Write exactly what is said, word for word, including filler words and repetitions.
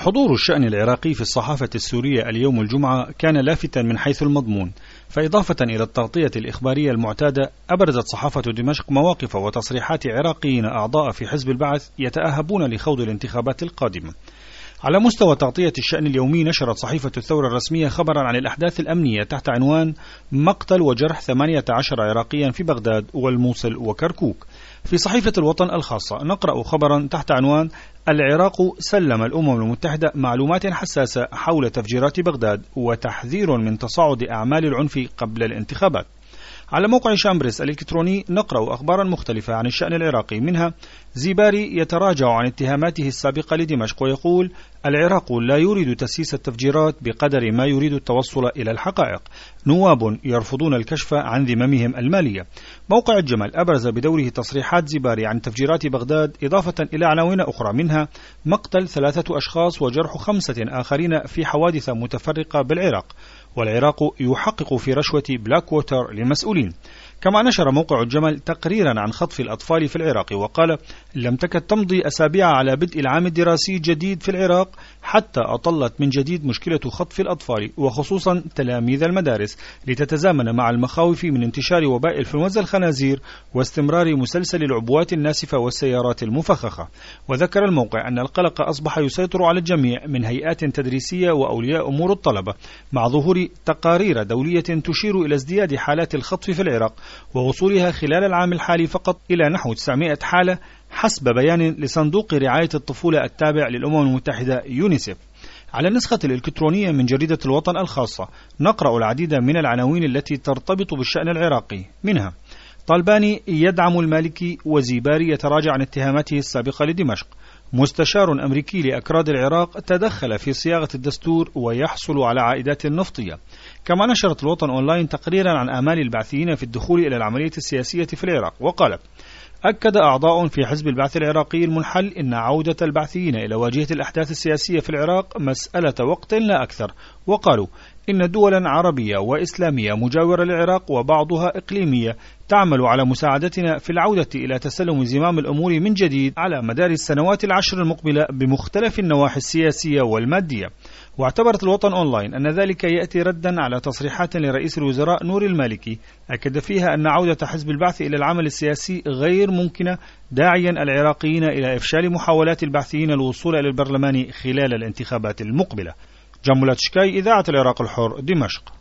حضور الشأن العراقي في الصحافة السورية اليوم الجمعة كان لافتا من حيث المضمون، فإضافة إلى التغطية الإخبارية المعتادة أبرزت صحافة دمشق مواقف وتصريحات عراقيين أعضاء في حزب البعث يتأهبون لخوض الانتخابات القادمة. على مستوى تغطية الشأن اليومي نشرت صحيفة الثورة الرسمية خبرا عن الأحداث الأمنية تحت عنوان مقتل وجرح ثمانية عشر عراقيا في بغداد والموصل وكركوك. في صحيفة الوطن الخاصة نقرأ خبرا تحت عنوان العراق سلم الأمم المتحدة معلومات حساسة حول تفجيرات بغداد وتحذير من تصاعد أعمال العنف قبل الانتخابات. على موقع شامبرس الإلكتروني نقرأ أخبارا مختلفة عن الشأن العراقي، منها زيباري يتراجع عن اتهاماته السابقة لدمشق ويقول العراق لا يريد تسييس التفجيرات بقدر ما يريد التوصل إلى الحقائق، نواب يرفضون الكشف عن ذممهم المالية. موقع الجمل أبرز بدوره تصريحات زيباري عن تفجيرات بغداد إضافة إلى عناوين أخرى، منها مقتل ثلاثة أشخاص وجرح خمسة آخرين في حوادث متفرقة بالعراق، والعراق يحقق في رشوة بلاك ووتر للمسؤولين. كما نشر موقع الجمل تقريرا عن خطف الأطفال في العراق وقال لم تكد تمضي أسابيع على بدء العام الدراسي الجديد في العراق حتى أطلت من جديد مشكلة خطف الأطفال وخصوصا تلاميذ المدارس لتتزامن مع المخاوف من انتشار وباء الإنفلونزا الخنازير واستمرار مسلسل العبوات الناسفة والسيارات المفخخة. وذكر الموقع أن القلق أصبح يسيطر على الجميع من هيئات تدريسية وأولياء أمور الطلبة، مع ظهور تقارير دولية تشير إلى ازدياد حالات الخطف في العراق ووصولها خلال العام الحالي فقط إلى نحو تسعمائة حالة حسب بيان لصندوق رعاية الطفولة التابع للأمم المتحدة يونيسيف. على النسخة الإلكترونية من جريدة الوطن الخاصة نقرأ العديد من العناوين التي ترتبط بالشأن العراقي، منها طالباني يدعم المالكي وزيباري يتراجع عن اتهاماته السابقة لدمشق، مستشار أمريكي لأكراد العراق تدخل في صياغة الدستور ويحصل على عائدات نفطية. كما نشرت الوطن أونلاين تقريرا عن آمال البعثيين في الدخول إلى العملية السياسية في العراق وقالت أكد أعضاء في حزب البعث العراقي المنحل إن عودة البعثيين إلى واجهة الأحداث السياسية في العراق مسألة وقت لا أكثر، وقالوا إن دولا عربية وإسلامية مجاورة للعراق وبعضها إقليمية تعمل على مساعدتنا في العودة إلى تسلم زمام الأمور من جديد على مدار السنوات العشر المقبلة بمختلف النواحي السياسية والمادية. واعتبرت الوطن أونلاين أن ذلك يأتي ردا على تصريحات لرئيس الوزراء نور المالكي أكد فيها أن عودة حزب البعث إلى العمل السياسي غير ممكنة، داعيا العراقيين إلى إفشال محاولات البعثيين الوصول إلى البرلمان خلال الانتخابات المقبلة. جملة شكاي، إذاعة العراق الحر، دمشق.